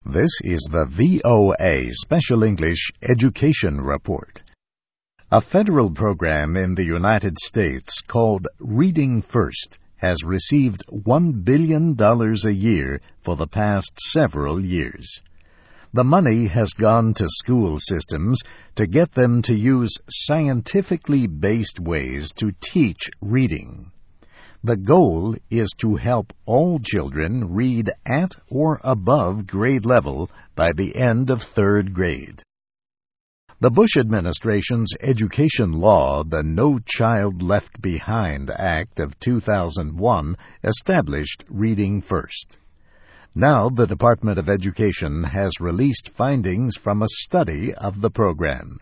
This is the VOA Special English Education Report. A federal program in the United States called Reading First has received $1 billion a year for the past several years. The money has gone to school systems to get them to use scientifically based ways to teach reading. The goal is to help all children read at or above grade level by the end of third grade. The Bush administration's education law, the No Child Left Behind Act of 2001, established Reading First. Now the Department of Education has released findings from a study of the program.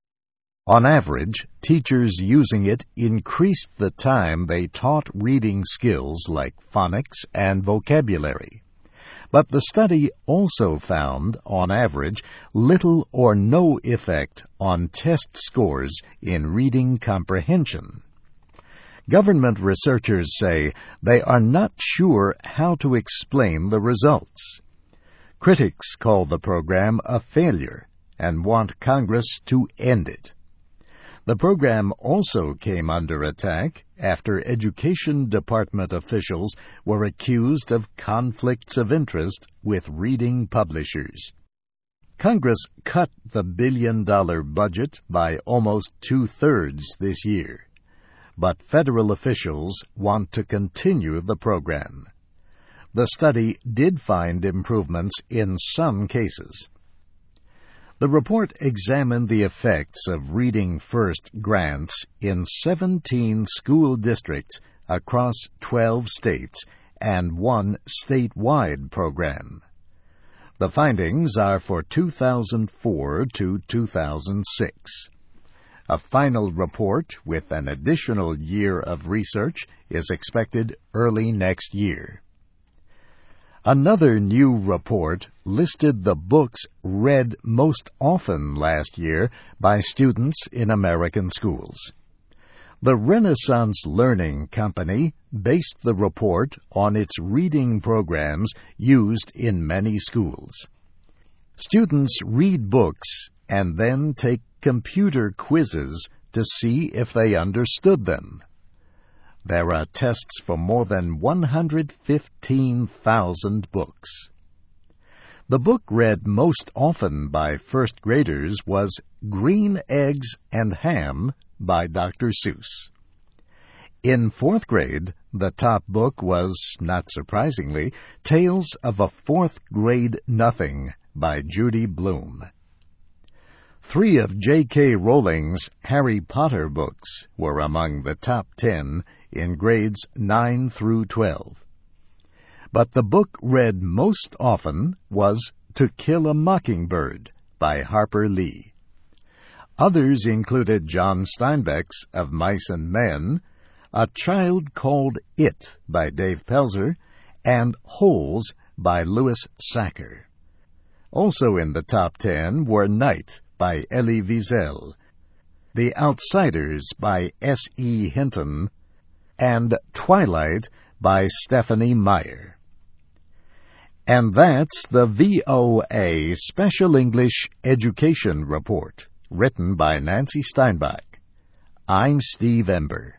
On average, teachers using it increased the time they taught reading skills like phonics and vocabulary. But the study also found, on average, little or no effect on test scores in reading comprehension. Government researchers say they are not sure how to explain the results. Critics call the program a failure and want Congress to end it. The program also came under attack after Education Department officials were accused of conflicts of interest with reading publishers. Congress cut the billion-dollar budget by almost 2/3 this year, but federal officials want to continue the program. The study did find improvements in some cases. The report examined the effects of Reading First grants in 17 school districts across 12 states and one statewide program. The findings are for 2004 to 2006. A final report with an additional year of research is expected early next year. Another new report listed the books read most often last year by students in American schools. The Renaissance Learning Company based the report on its reading programs used in many schools. Students read books and then take computer quizzes to see if they understood them. There are tests for more than 115,000 books. The book read most often by first graders was Green Eggs and Ham by Dr. Seuss. In fourth grade, the top book was, not surprisingly, Tales of a Fourth Grade Nothing by Judy Blume. 3 of J.K. Rowling's Harry Potter books were among the top 10 in grades 9 through 12. But the book read most often was To Kill a Mockingbird by Harper Lee. Others included John Steinbeck's Of Mice and Men, A Child Called It by Dave Pelzer, and Holes by Louis Sachar. Also in the top 10 were Night by Elie Wiesel, The Outsiders by S.E. Hinton, and Twilight by Stephenie Meyer. And that's the VOA Special English Education Report, written by Nancy Steinbach. I'm Steve Ember.